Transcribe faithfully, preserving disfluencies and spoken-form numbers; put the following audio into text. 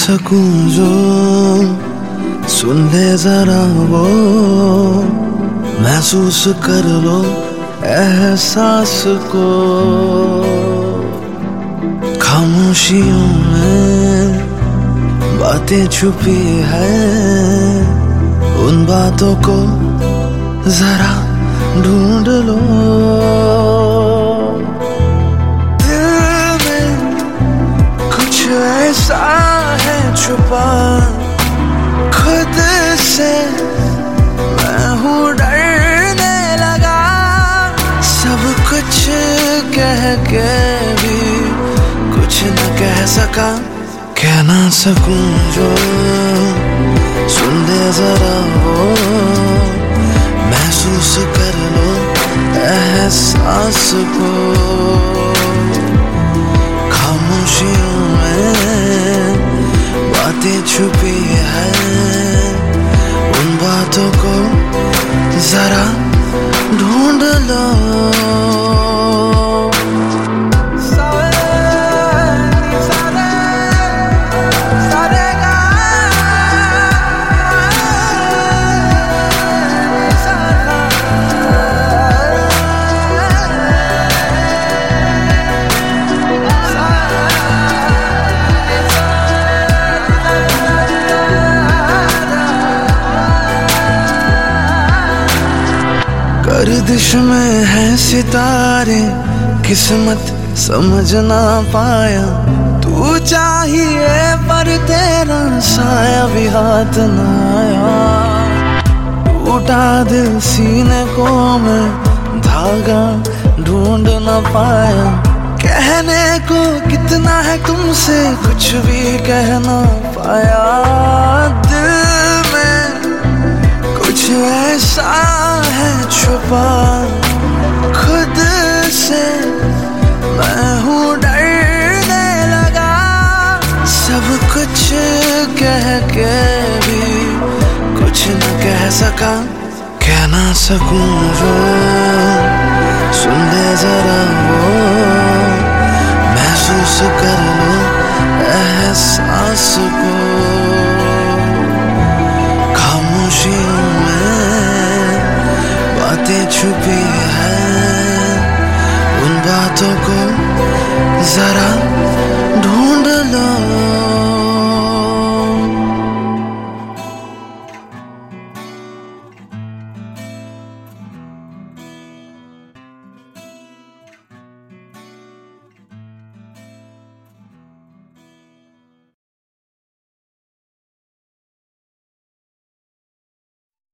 सकूं जो सुन ले जरा वो, महसूस कर लो एहसास को। खामोशियों में बातें छुपी है, उन बातों को जरा ढूंढ लो। दिल में कुछ ऐसा है छुपा, खुद से मैं हूँ डरने लगा। सब कुछ कह के भी कुछ न कह सका, कह ना सकूं जो सुन ले जरा वो, महसूस कर लो एहसास को। खामोशियों में बातें छुपी है, उन बातों को जरा ढूंढ लो। गर्दिश में है सितारे, किस्मत समझ ना पाया। तू चाहिए पर तेरा साया भी हाथ ना आया। टूटा दिल सीने को मैं धागा ढूंढ ना पाया। कहने को कितना है तुमसे, कुछ भी कह ना पाया। दिल में कुछ ऐसा है छुपा, खुद से मैं हूँ डरने लगा। सब कुछ कह के भी कुछ न कह सका, कह ना सकूं जो सुन ले जरा वो, महसूस कर लो एहसास को। खामोशियों बातें छुपी है, उन बातों को जरा